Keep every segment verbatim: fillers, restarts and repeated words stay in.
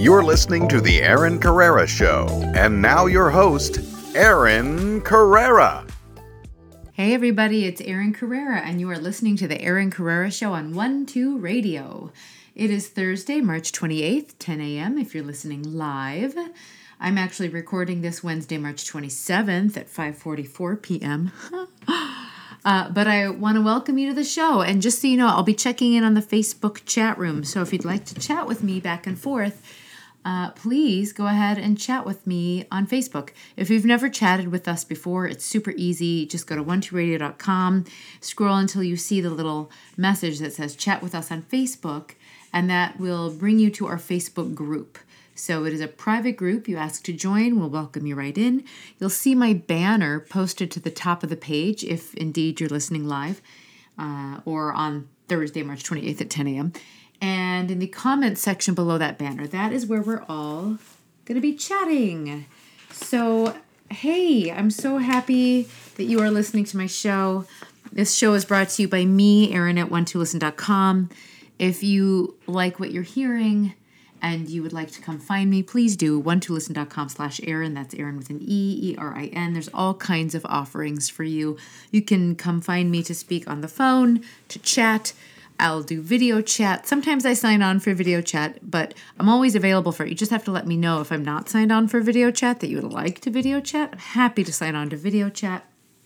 You're listening to The Aaron Carrera Show. And now your host, Aaron Carrera. Hey everybody, it's Aaron Carrera, and you are listening to The Aaron Carrera Show on one two Radio. It is Thursday, March twenty-eighth, ten a.m. if you're listening live. I'm actually recording this Wednesday, March twenty-seventh at five forty-four p.m. Uh, but I want to welcome you to the show. And just so you know, I'll be checking in on the Facebook chat room. So if you'd like to chat with me back and forth, uh, please go ahead and chat with me on Facebook. If you've never chatted with us before, it's super easy. Just go to one two radio dot com, scroll until you see the little message that says chat with us on Facebook, and that will bring you to our Facebook group. So it is a private group. You ask to join, we'll welcome you right in. You'll see my banner posted to the top of the page if indeed you're listening live uh, or on Thursday, March twenty-eighth at ten a.m. And in the comments section below that banner, that is where we're all going to be chatting. So, hey, I'm so happy that you are listening to my show. This show is brought to you by me, Aaron at one two listen dot com. If you like what you're hearing and you would like to come find me, please do one two listen dot com slash Aaron. That's Aaron with an E, E R I N. There's all kinds of offerings for you. You can come find me to speak on the phone, to chat. I'll do video chat. Sometimes I sign on for video chat, but I'm always available for it. You just have to let me know if I'm not signed on for video chat that you would like to video chat. I'm happy to sign on to video chat.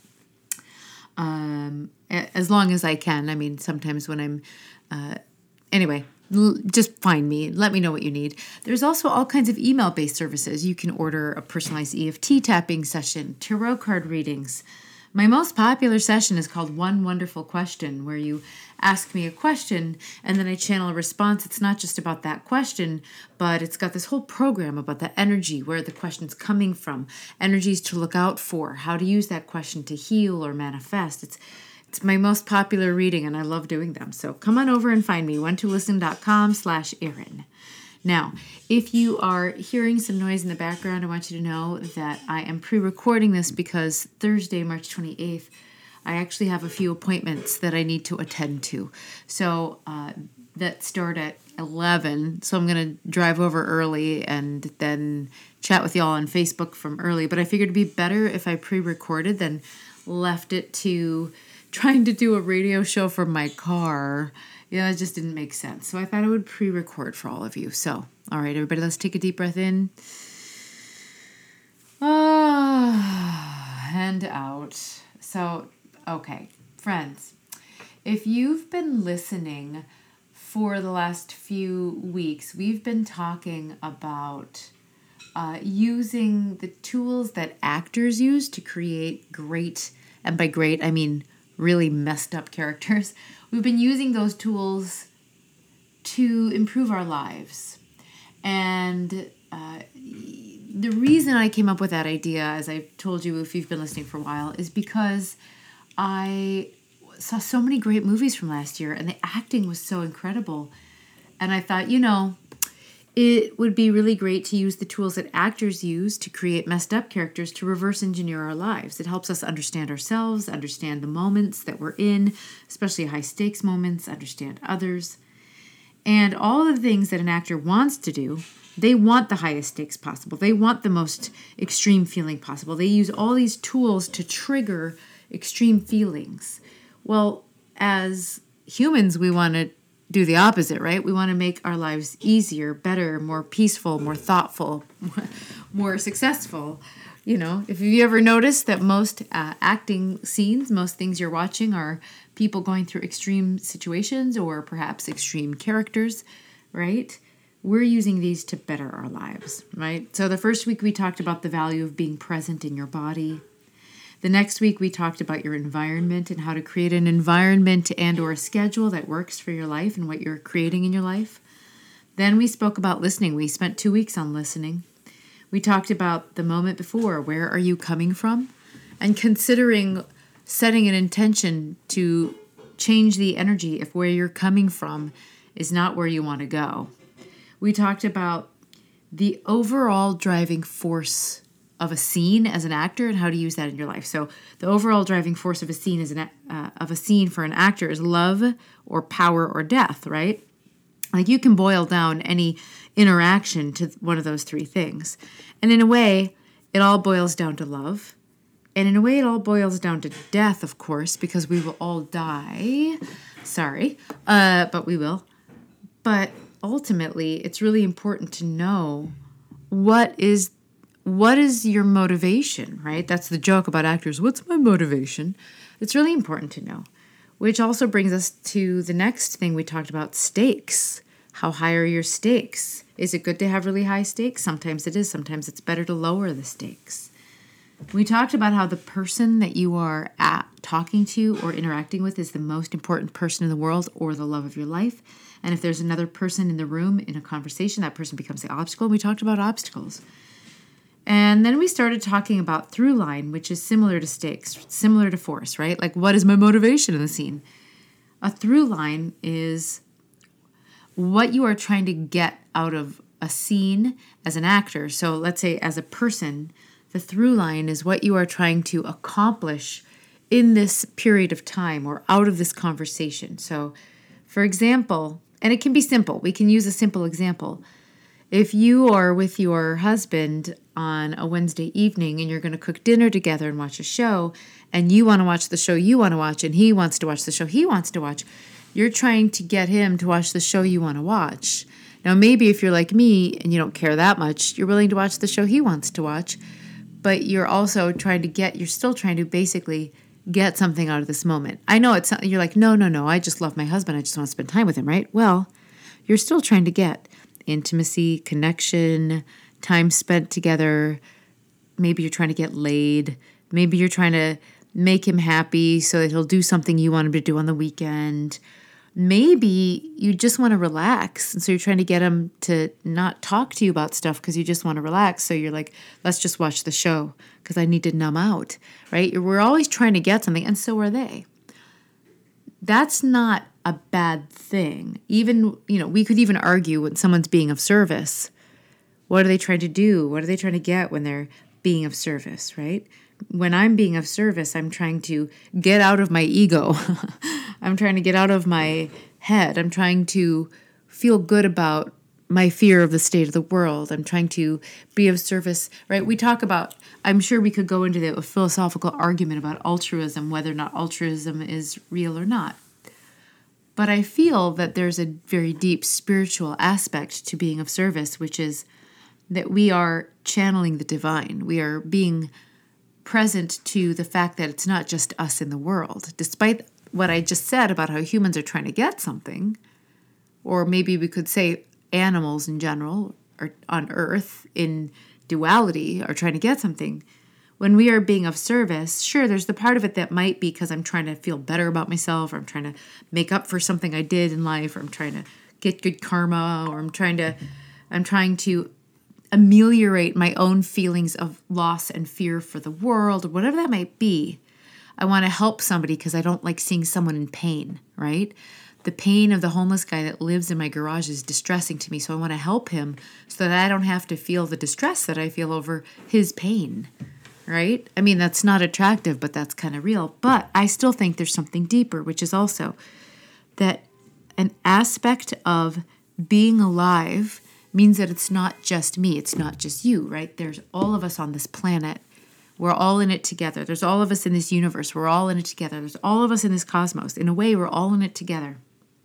Um, as long as I can. I mean, sometimes when I'm, uh, anyway, just find me. Let me know what you need. There's also all kinds of email-based services. You can order a personalized E F T tapping session, tarot card readings. My most popular session is called One Wonderful Question, where you ask me a question and then I channel a response. It's not just about that question, but it's got this whole program about the energy, where the question's coming from, energies to look out for, how to use that question to heal or manifest. It's It's my most popular reading, and I love doing them. So come on over and find me, one two listen dot com slash Aaron. Now, if you are hearing some noise in the background, I want you to know that I am pre-recording this because Thursday, March twenty-eighth, I actually have a few appointments that I need to attend to. So uh, that start at eleven, so I'm going to drive over early and then chat with y'all on Facebook from early. But I figured it'd be better if I pre-recorded than left it to trying to do a radio show from my car. Yeah, it just didn't make sense. So I thought I would pre-record for all of you. So, all right, everybody, let's take a deep breath in. Ah, and out. So, okay, friends, if you've been listening for the last few weeks, we've been talking about uh, using the tools that actors use to create great, and by great, I mean really messed up characters. We've been using those tools to improve our lives. And uh, the reason I came up with that idea, as I've told you if you've been listening for a while, is because I saw so many great movies from last year and the acting was so incredible. And I thought, you know, it would be really great to use the tools that actors use to create messed up characters to reverse engineer our lives. It helps us understand ourselves, understand the moments that we're in, especially high stakes moments, understand others. And all of the things that an actor wants to do, they want the highest stakes possible. They want the most extreme feeling possible. They use all these tools to trigger extreme feelings. Well, as humans, we want to do the opposite, right? We want to make our lives easier, better, more peaceful, more thoughtful, more successful. You know, if you ever noticed that most uh, acting scenes, most things you're watching are people going through extreme situations or perhaps extreme characters, right? We're using these to better our lives, right? So the first week we talked about the value of being present in your body. The next week, we talked about your environment and how to create an environment and or a schedule that works for your life and what you're creating in your life. Then we spoke about listening. We spent two weeks on listening. We talked about the moment before. Where are you coming from? And considering setting an intention to change the energy if where you're coming from is not where you want to go. We talked about the overall driving force of a scene as an actor and how to use that in your life. So the overall driving force of a scene is an uh, of a scene for an actor is love or power or death, right? Like you can boil down any interaction to one of those three things. And in a way, it all boils down to love. And in a way, it all boils down to death, of course, because we will all die. Sorry, uh, but we will. But ultimately, it's really important to know what is what is your motivation, right? That's the joke about actors. What's my motivation? It's really important to know. Which also brings us to the next thing we talked about, stakes. How high are your stakes? Is it good to have really high stakes? Sometimes it is. Sometimes it's better to lower the stakes. We talked about how the person that you are at talking to or interacting with is the most important person in the world or the love of your life. And if there's another person in the room in a conversation, that person becomes the obstacle. We talked about obstacles. And then we started talking about through line, which is similar to stakes, similar to force, right? Like, what is my motivation in the scene? A through line is what you are trying to get out of a scene as an actor. So let's say as a person, the through line is what you are trying to accomplish in this period of time or out of this conversation. So, for example, and it can be simple. We can use a simple example. If you are with your husband on a Wednesday evening and you're going to cook dinner together and watch a show, and you want to watch the show you want to watch, and he wants to watch the show he wants to watch, you're trying to get him to watch the show you want to watch. Now, maybe if you're like me and you don't care that much, you're willing to watch the show he wants to watch, but you're also trying to get, you're still trying to basically get something out of this moment. I know it's, you're like, no, no, no, I just love my husband. I just want to spend time with him, right? Well, you're still trying to get intimacy, connection, time spent together. Maybe you're trying to get laid. Maybe you're trying to make him happy so that he'll do something you want him to do on the weekend. Maybe you just want to relax. And so you're trying to get him to not talk to you about stuff because you just want to relax. So you're like, let's just watch the show because I need to numb out, right? We're always trying to get something, and so are they. That's not a bad thing. Even, you know, we could even argue when someone's being of service. What are they trying to do? What are they trying to get when they're being of service, right? When I'm being of service, I'm trying to get out of my ego. I'm trying to get out of my head. I'm trying to feel good about my fear of the state of the world. I'm trying to be of service, right? We talk about, I'm sure we could go into the philosophical argument about altruism, whether or not altruism is real or not. But I feel that there's a very deep spiritual aspect to being of service, which is that we are channeling the divine. We are being present to the fact that it's not just us in the world. Despite what I just said about how humans are trying to get something, or maybe we could say animals in general, or on Earth in duality, are trying to get something. When we are being of service, sure, there's the part of it that might be because I'm trying to feel better about myself, or I'm trying to make up for something I did in life, or I'm trying to get good karma, or I'm trying to, I'm trying to ameliorate my own feelings of loss and fear for the world, or whatever that might be. I want to help somebody because I don't like seeing someone in pain, right? The pain of the homeless guy that lives in my garage is distressing to me, so I want to help him so that I don't have to feel the distress that I feel over his pain. Right? I mean, that's not attractive, but that's kind of real. But I still think there's something deeper, which is also that an aspect of being alive means that it's not just me. It's not just you, right? There's all of us on this planet. We're all in it together. There's all of us in this universe. We're all in it together. There's all of us in this cosmos. In a way, we're all in it together.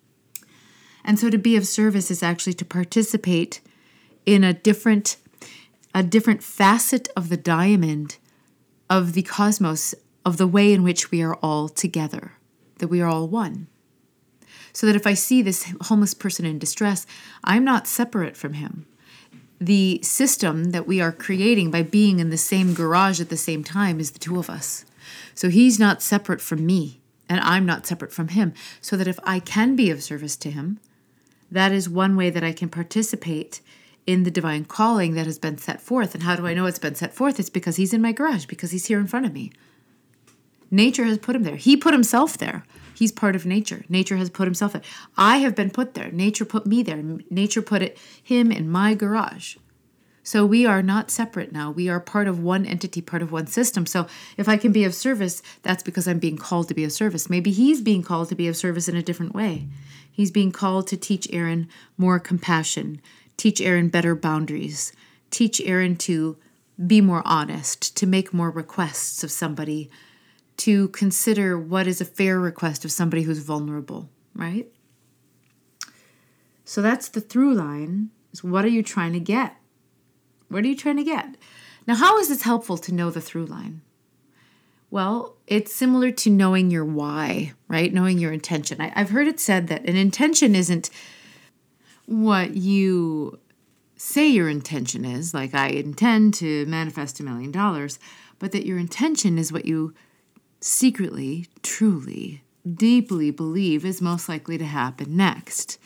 And so to be of service is actually to participate in a different, a different facet of the diamond of the cosmos, of the way in which we are all together, that we are all one. So that if I see this homeless person in distress, I'm not separate from him. The system that we are creating by being in the same garage at the same time is the two of us. So he's not separate from me, and I'm not separate from him. So that if I can be of service to him, that is one way that I can participate in the divine calling that has been set forth. And how do I know it's been set forth? It's because he's in my garage, because he's here in front of me. Nature has put him there. He put himself there. He's part of nature. Nature has put himself there. I have been put there. Nature put me there. Nature put it him in my garage. So we are not separate now. We are part of one entity, part of one system. So if I can be of service, that's because I'm being called to be of service. Maybe he's being called to be of service in a different way. He's being called to teach Aaron more compassion, teach Aaron better boundaries, teach Aaron to be more honest, to make more requests of somebody, to consider what is a fair request of somebody who's vulnerable, right? So that's the through line, is what are you trying to get? What are you trying to get? Now, how is this helpful to know the through line? Well, it's similar to knowing your why, right? Knowing your intention. I, I've heard it said that an intention isn't what you say your intention is, like I intend to manifest a million dollars, but that your intention is what you secretly, truly, deeply believe is most likely to happen next.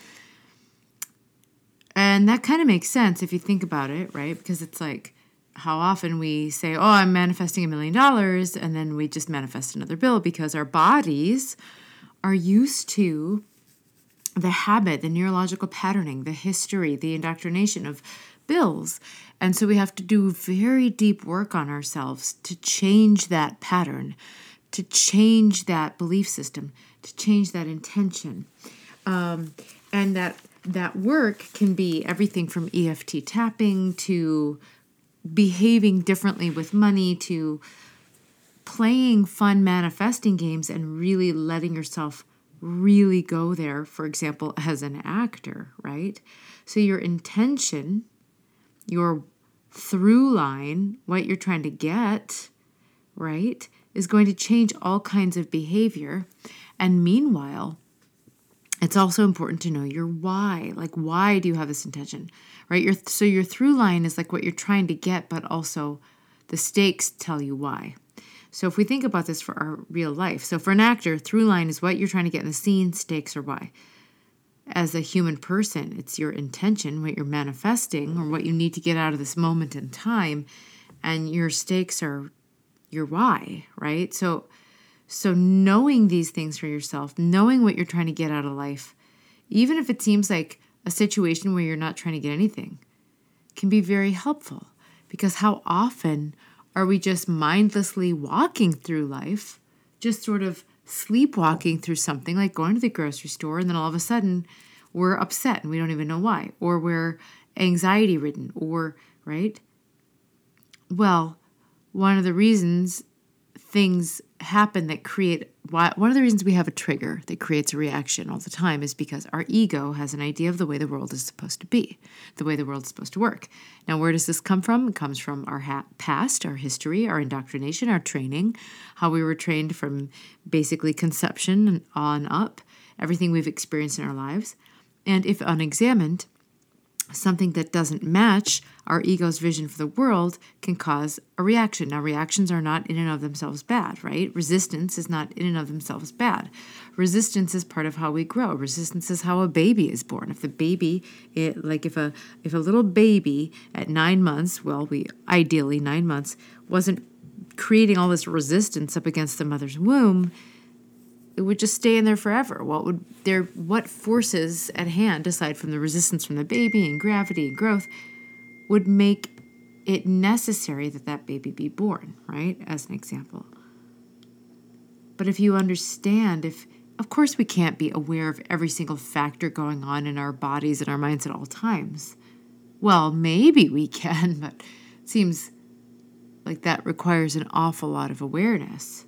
And that kind of makes sense if you think about it, right? Because it's like how often we say, oh, I'm manifesting a million dollars, and then we just manifest another bill because our bodies are used to the habit, the neurological patterning, the history, the indoctrination of bills. And so we have to do very deep work on ourselves to change that pattern, to change that belief system, to change that intention. Um, and that that work can be everything from E F T tapping to behaving differently with money to playing fun manifesting games and really letting yourself really go there, for example, as an actor, right? So your intention, your through line, what you're trying to get, right, is going to change all kinds of behavior. And meanwhile, it's also important to know your why. Like, why do you have this intention, right? Your, so your through line is like what you're trying to get, but also the stakes tell you why. So if we think about this for our real life, so for an actor, through line is what you're trying to get in the scene, stakes are why. As a human person, it's your intention, what you're manifesting, or what you need to get out of this moment in time, and your stakes are your why, right? So So knowing these things for yourself, knowing what you're trying to get out of life, even if it seems like a situation where you're not trying to get anything, can be very helpful. Because how often are we just mindlessly walking through life, just sort of sleepwalking through something, like going to the grocery store, and then all of a sudden we're upset and we don't even know why, or we're anxiety ridden, or, right? Well, one of the reasons things happen that create, one of the reasons we have a trigger that creates a reaction all the time is because our ego has an idea of the way the world is supposed to be, the way the world is supposed to work. Now, where does this come from? It comes from our ha- past, our history, our indoctrination, our training, how we were trained from basically conception on up, everything we've experienced in our lives. And if unexamined, something that doesn't match our ego's vision for the world can cause a reaction. Now, reactions are not in and of themselves bad, right? Resistance is not in and of themselves bad. Resistance is part of how we grow. Resistance is how a baby is born. If the baby, it, like if a if a little baby at nine months, well, we ideally nine months, wasn't creating all this resistance up against the mother's womb, it would just stay in there forever. What would there? What forces at hand, aside from the resistance from the baby and gravity and growth, would make it necessary that that baby be born, right? As an example. But if you understand, if of course we can't be aware of every single factor going on in our bodies and our minds at all times. Well, maybe we can, but it seems like that requires an awful lot of awareness.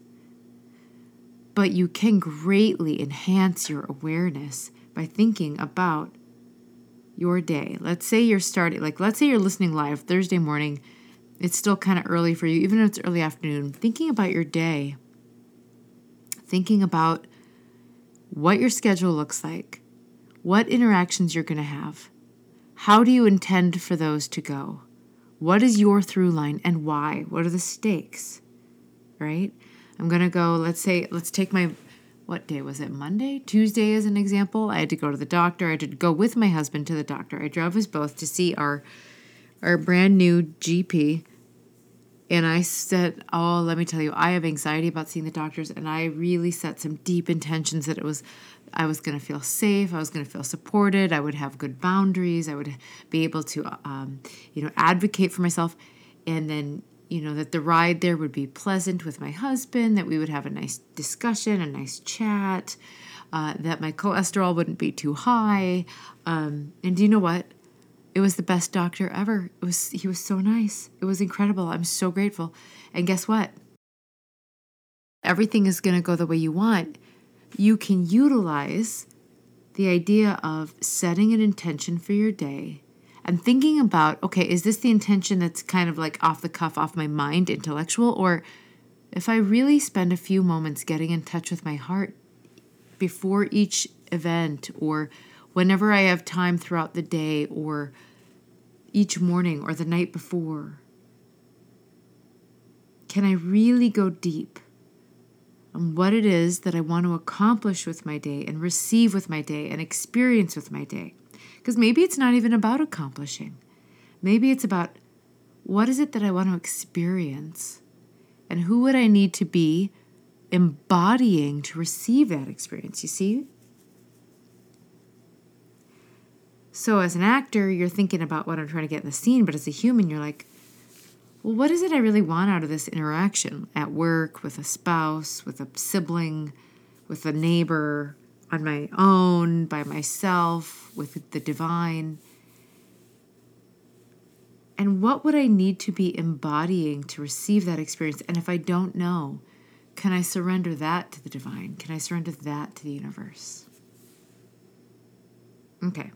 But you can greatly enhance your awareness by thinking about your day. Let's say you're starting, like, let's say you're listening live Thursday morning. It's still kind of early for you, even if it's early afternoon. Thinking about your day, thinking about what your schedule looks like, what interactions you're going to have. How do you intend for those to go? What is your through line and why? What are the stakes, right? I'm going to go, let's say, let's take my, what day was it? Monday? Tuesday as an example. I had to go to the doctor. I had to go with my husband to the doctor. I drove us both to see our, our brand new G P. And I said, oh, let me tell you, I have anxiety about seeing the doctors. And I really set some deep intentions that it was, I was going to feel safe. I was going to feel supported. I would have good boundaries. I would be able to, um, you know, advocate for myself. And then, you know, that the ride there would be pleasant with my husband, that we would have a nice discussion, a nice chat, uh, that my cholesterol wouldn't be too high. Um, and do you know what? It was the best doctor ever. It was, he was so nice. It was incredible. I'm so grateful. And guess what? Everything is going to go the way you want. You can utilize the idea of setting an intention for your day and thinking about, okay, is this the intention that's kind of like off the cuff, off my mind, intellectual? Or if I really spend a few moments getting in touch with my heart before each event, or whenever I have time throughout the day, or each morning or the night before, can I really go deep on what it is that I want to accomplish with my day and receive with my day and experience with my day? Because maybe it's not even about accomplishing. Maybe it's about, what is it that I want to experience? And who would I need to be embodying to receive that experience? You see? So as an actor, you're thinking about what I'm trying to get in the scene, but as a human, you're like, well, what is it I really want out of this interaction at work, with a spouse, with a sibling, with a neighbor, on my own, by myself, with the divine? And what would I need to be embodying to receive that experience? And if I don't know, can I surrender that to the divine? Can I surrender that to the universe? Okay.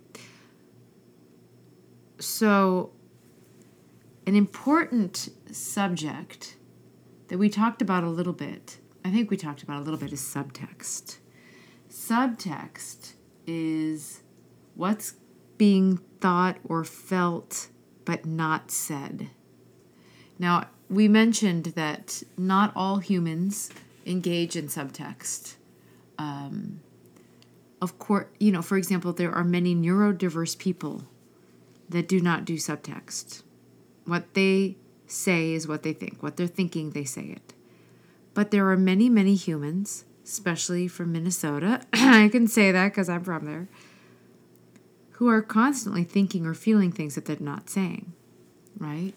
So, an important subject that we talked about a little bit, I think we talked about a little bit, is subtext. Subtext is what's being thought or felt but not said. Now, we mentioned that not all humans engage in subtext. Um, of course, you know, for example, there are many neurodiverse people that do not do subtext. What they say is what they think. What they're thinking, they say it. But there are many, many humans, especially from Minnesota, I can say that because I'm from there, who are constantly thinking or feeling things that they're not saying, right?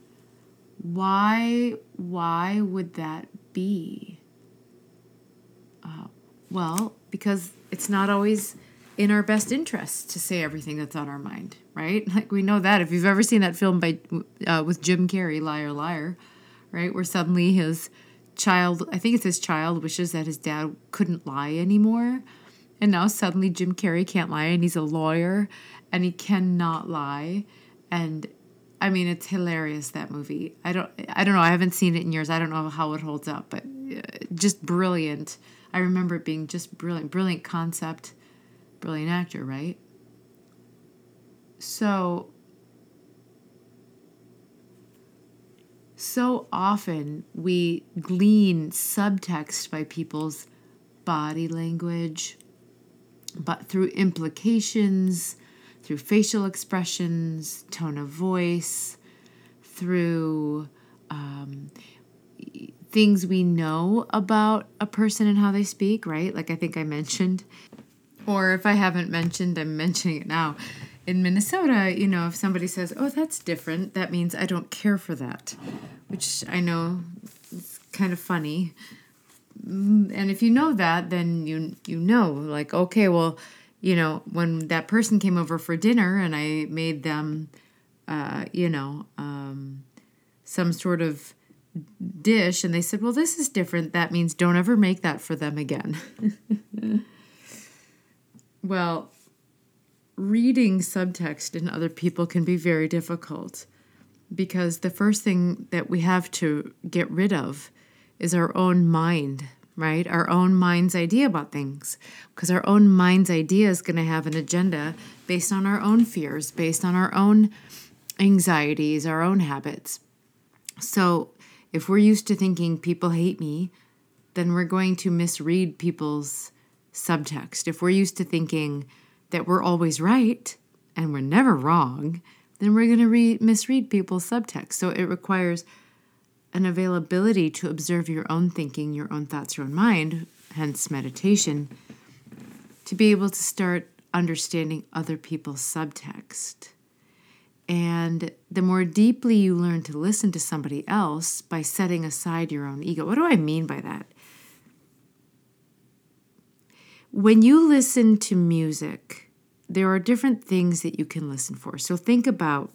Why, why would that be? Uh, well, because it's not always in our best interest to say everything that's on our mind, right? Like, we know that. If you've ever seen that film by uh, with Jim Carrey, Liar, Liar, right? Where suddenly his child, I think it's his child, wishes that his dad couldn't lie anymore. And now suddenly Jim Carrey can't lie, and he's a lawyer, and he cannot lie. And I mean, it's hilarious, that movie. I don't, I don't know. I haven't seen it in years. I don't know how it holds up, but just brilliant. I remember it being just brilliant, brilliant concept, brilliant actor, right? So, so often we glean subtext by people's body language, but through implications, through facial expressions, tone of voice, through um, things we know about a person and how they speak, right? Like I think I mentioned, or if I haven't mentioned, I'm mentioning it now. In Minnesota, you know, if somebody says, oh, that's different, that means I don't care for that, which I know is kind of funny. And if you know that, then you you know, like, okay, well, you know, when that person came over for dinner and I made them, uh, you know, um, some sort of dish, and they said, well, this is different, that means don't ever make that for them again. Well, reading subtext in other people can be very difficult, because the first thing that we have to get rid of is our own mind, right? Our own mind's idea about things, because our own mind's idea is going to have an agenda based on our own fears, based on our own anxieties, our own habits. So if we're used to thinking people hate me, then we're going to misread people's subtext. If we're used to thinking that we're always right and we're never wrong, then we're going to re- misread people's subtext. So it requires an availability to observe your own thinking, your own thoughts, your own mind, hence meditation, to be able to start understanding other people's subtext. And the more deeply you learn to listen to somebody else by setting aside your own ego. What do I mean by that? When you listen to music, there are different things that you can listen for. So think about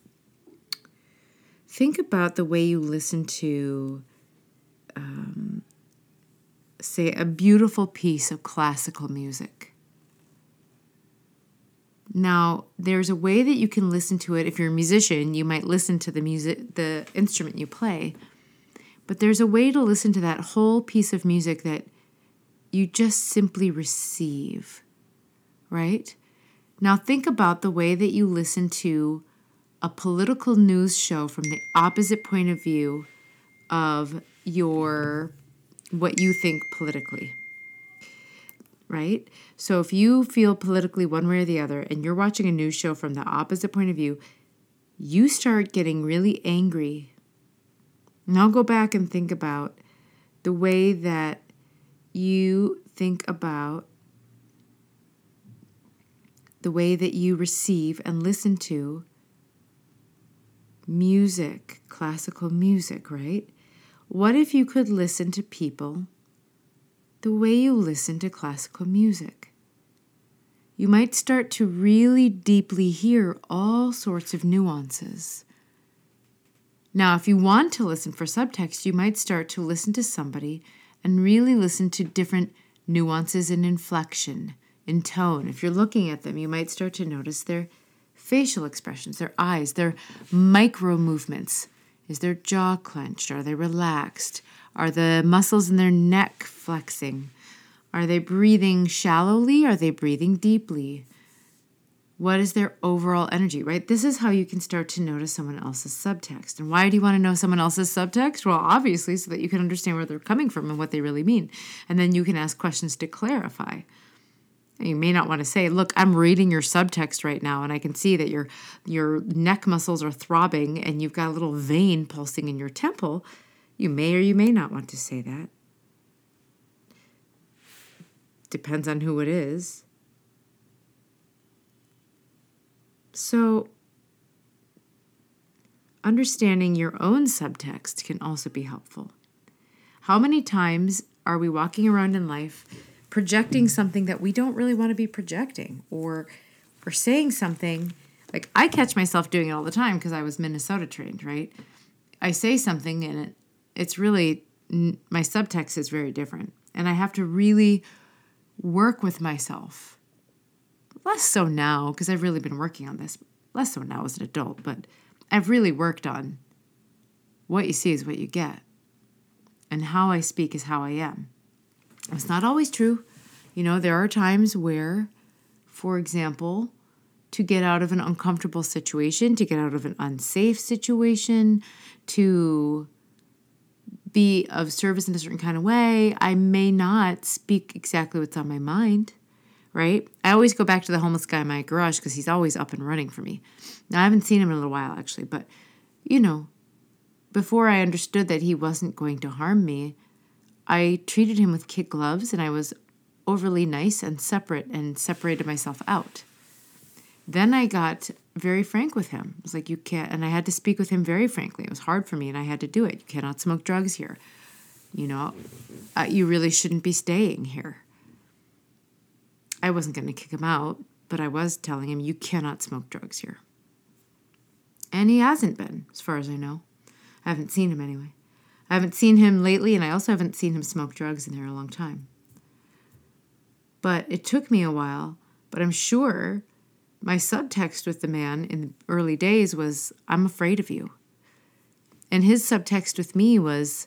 think about the way you listen to, um, say, a beautiful piece of classical music. Now, there's a way that you can listen to it. If you're a musician, you might listen to the music, the instrument you play. But there's a way to listen to that whole piece of music that you just simply receive, right? Now think about the way that you listen to a political news show from the opposite point of view of your what you think politically. Right? So if you feel politically one way or the other and you're watching a news show from the opposite point of view, you start getting really angry. Now go back and think about the way that you think about the way that you receive and listen to music, classical music, right? What if you could listen to people the way you listen to classical music? You might start to really deeply hear all sorts of nuances. Now, if you want to listen for subtext, you might start to listen to somebody and really listen to different nuances in inflection, in tone. If you're looking at them, you might start to notice their facial expressions, their eyes, their micro movements. Is their jaw clenched? Are they relaxed? Are the muscles in their neck flexing? Are they breathing shallowly? Are they breathing deeply? What is their overall energy, right? This is how you can start to notice someone else's subtext. And why do you want to know someone else's subtext? Well, obviously, so that you can understand where they're coming from and what they really mean. And then you can ask questions to clarify. You may not want to say, look, I'm reading your subtext right now, and I can see that your your neck muscles are throbbing and you've got a little vein pulsing in your temple. You may or you may not want to say that. Depends on who it is. So, understanding your own subtext can also be helpful. How many times are we walking around in life projecting something that we don't really want to be projecting, or or saying something? Like, I catch myself doing it all the time because I was Minnesota trained, right? I say something and it it's really, my subtext is very different. And I have to really work with myself. Less so now, because I've really been working on this. Less so now as an adult, but I've really worked on what you see is what you get. And how I speak is how I am. It's not always true. You know, there are times where, for example, to get out of an uncomfortable situation, to get out of an unsafe situation, to be of service in a certain kind of way, I may not speak exactly what's on my mind, right? I always go back to the homeless guy in my garage because he's always up and running for me. Now, I haven't seen him in a little while, actually, but, you know, before I understood that he wasn't going to harm me, I treated him with kid gloves, and I was overly nice and separate and separated myself out. Then I got very frank with him. I was like, you can't, and I had to speak with him very frankly. It was hard for me, and I had to do it. You cannot smoke drugs here. You know, uh, you really shouldn't be staying here. I wasn't going to kick him out, but I was telling him, you cannot smoke drugs here. And he hasn't been, as far as I know. I haven't seen him anyway. I haven't seen him lately, and I also haven't seen him smoke drugs in there a long time. But it took me a while, but I'm sure my subtext with the man in the early days was, I'm afraid of you. And his subtext with me was,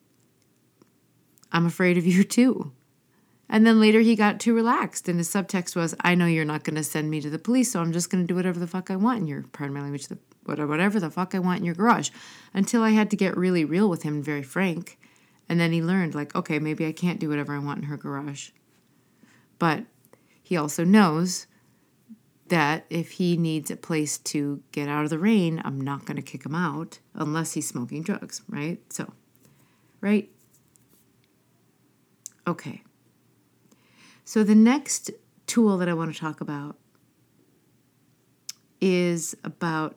I'm afraid of you too. And then later he got too relaxed, and his subtext was, I know you're not going to send me to the police, so I'm just going to do whatever the fuck I want in your, pardon my language, the, whatever the fuck I want in your garage. Until I had to get really real with him and very frank. And then he learned, like, okay, maybe I can't do whatever I want in her garage. But he also knows that if he needs a place to get out of the rain, I'm not going to kick him out unless he's smoking drugs, right? So, right? Okay. So the next tool that I want to talk about is about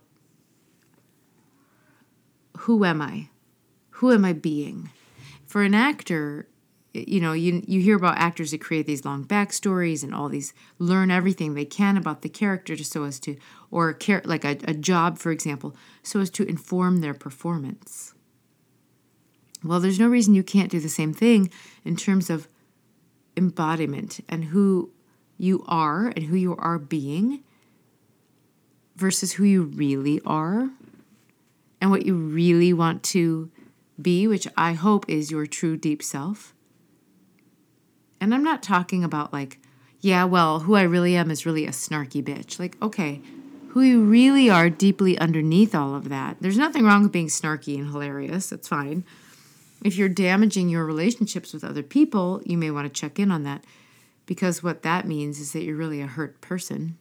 who am I? Who am I being? For an actor, you know, you you hear about actors that create these long backstories and all these, learn everything they can about the character just so as to, or a char- like a, a job, for example, so as to inform their performance. Well, there's no reason you can't do the same thing in terms of embodiment and who you are and who you are being versus who you really are and what you really want to be, which I hope is your true deep self. And I'm not talking about like, yeah, well, who I really am is really a snarky bitch. Like, okay, who you really are deeply underneath all of that. There's nothing wrong with being snarky and hilarious. That's fine. If you're damaging your relationships with other people, you may want to check in on that, because what that means is that you're really a hurt person.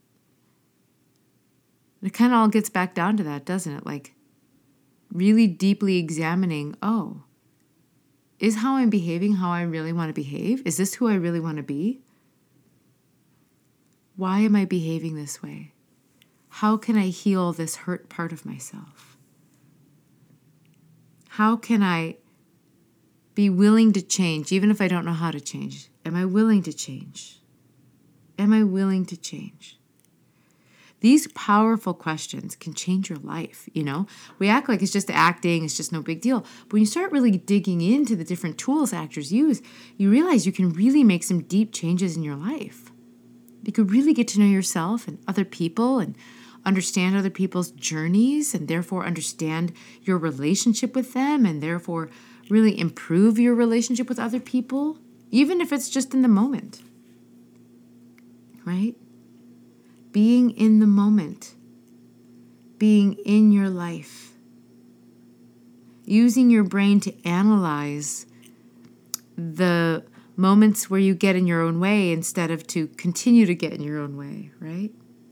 And it kind of all gets back down to that, doesn't it? Like really deeply examining, oh, is how I'm behaving how I really want to behave? Is this who I really want to be? Why am I behaving this way? How can I heal this hurt part of myself? How can I be willing to change, even if I don't know how to change? Am I willing to change? Am I willing to change? These powerful questions can change your life, you know? We act like it's just acting, it's just no big deal. But when you start really digging into the different tools actors use, you realize you can really make some deep changes in your life. You could really get to know yourself and other people and understand other people's journeys and therefore understand your relationship with them and therefore really improve your relationship with other people, even if it's just in the moment, right? Being in the moment, being in your life, using your brain to analyze the moments where you get in your own way instead of to continue to get in your own way, right?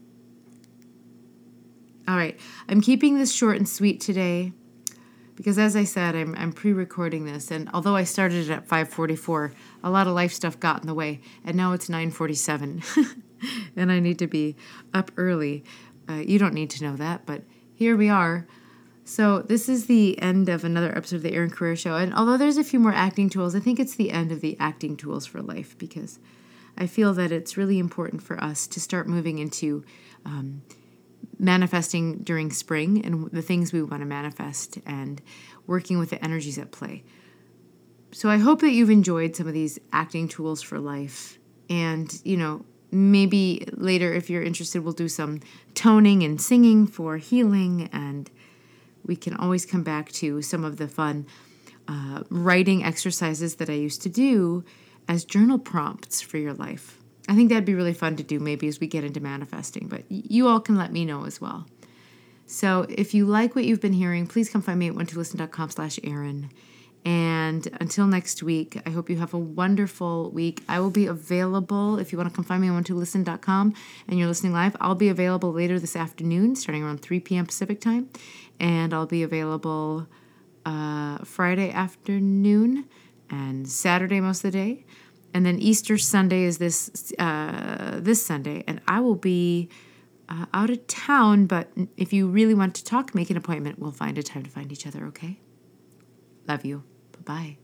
All right, I'm keeping this short and sweet today because, as I said, I'm I'm pre-recording this, and although I started it at five forty-four, a lot of life stuff got in the way, and now it's nine forty-seven. And I need to be up early. Uh, you don't need to know that, but here we are. So this is the end of another episode of the Erin Carrera Show. And although there's a few more acting tools, I think it's the end of the acting tools for life, because I feel that it's really important for us to start moving into um, manifesting during spring and the things we want to manifest and working with the energies at play. So I hope that you've enjoyed some of these acting tools for life. And, you know, maybe later, if you're interested, we'll do some toning and singing for healing, and we can always come back to some of the fun uh, writing exercises that I used to do as journal prompts for your life. I think that'd be really fun to do maybe as we get into manifesting, but you all can let me know as well. So if you like what you've been hearing, please come find me at one to listen dot com slash Erin. And until next week, I hope you have a wonderful week. I will be available if you want to come find me on one to listen dot com and you're listening live. I'll be available later this afternoon, starting around three p.m. Pacific time. And I'll be available uh, Friday afternoon and Saturday most of the day. And then Easter Sunday is this uh, this Sunday. And I will be uh, out of town. But if you really want to talk, make an appointment. We'll find a time to find each other, okay? Love you. Bye-bye.